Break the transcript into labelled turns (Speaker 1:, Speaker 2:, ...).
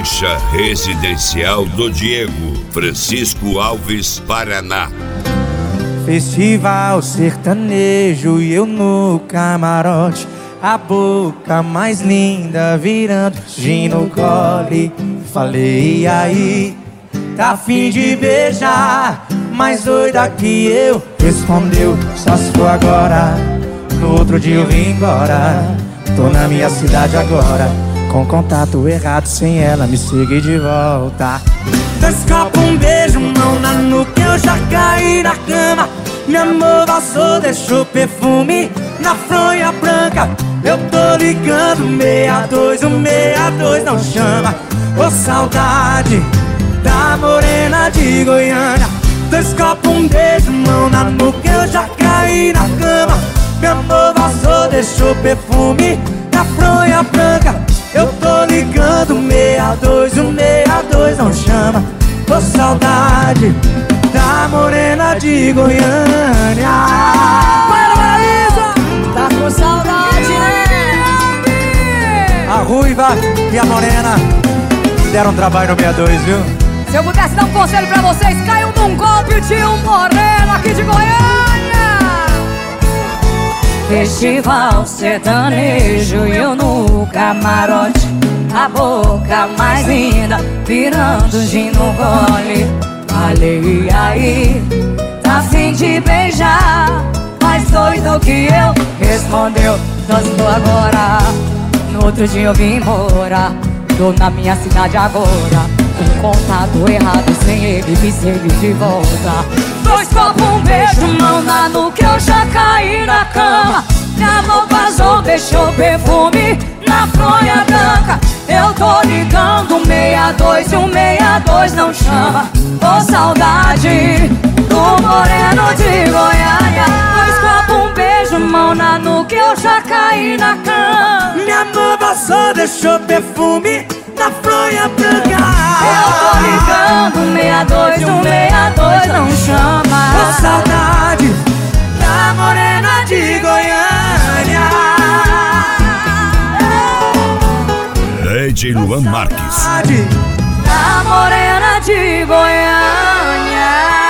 Speaker 1: Rancha Residencial do Diego, Francisco Alves, Paraná.
Speaker 2: Festival sertanejo e eu no camarote, a boca mais linda virando gin no gole. Falei, e aí, tá a fim de beijar? Mais doida que eu, respondeu, só se for agora. No outro dia eu vim embora, tô na minha cidade agora, com contato errado, sem ela me seguir de volta. 2 copos, um beijo, mão na nuca, eu já caí na cama. Meu amor vazou, deixou perfume na fronha branca. Eu tô ligando 62, o 62 não chama. Ô saudade da morena de Goiânia. 2 copos, um beijo, mão na nuca, eu já caí na cama. Meu amor vazou, deixou perfume na fronha branca. Eu tô ligando 62, o 62 não chama. Ô saudade da morena de Goiânia.
Speaker 3: Para, Isa! Tá com saudade, né?
Speaker 2: A ruiva e a morena deram trabalho no 62, viu?
Speaker 3: Se eu pudesse dar um conselho pra vocês, caiam num golpe de um moreno aqui de Goiânia. Festival sertanejo e eu no camarote, a boca mais linda virando gin no gole. Falei, e aí, tá a fim de beijar? Mais doido que eu, respondeu, só estou agora. No outro dia eu vim embora, tô na minha cidade agora, com contato errado, sem ele me seguir de volta. 2 copos, um beijo, mão na nuca, eu já caí na cama. Meu amor vazou, deixou perfume na fronha branca. Eu tô ligando 62 e o 62 não chama. Ô saudade do moreno de Goiânia. 2 copos, um beijo, mão na nuca, eu já caí na cama.
Speaker 2: Minha mão vazou, deixou perfume na fronha branca.
Speaker 3: Eu tô ligando 62 e o 62 não chama.
Speaker 2: Ô saudade da morena de Goiânia.
Speaker 1: DJ Luan Marques.
Speaker 3: Da morena de Goiânia.